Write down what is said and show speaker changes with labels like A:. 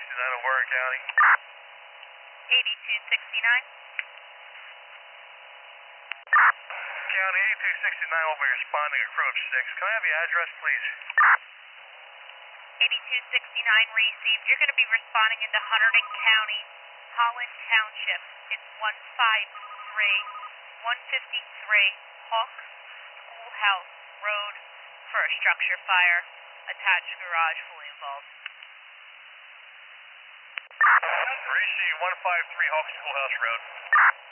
A: of Warren County.
B: 8269.
A: County 8269 will be responding to crew of 6. Can I have your address, please?
B: 8269 received. You're going to be responding into Hunterdon County, Holland Township. It's 153 Hawk Schoolhouse Road for a structure fire. Attached garage fully involved.
A: Receive 153 Hawk Schoolhouse Road.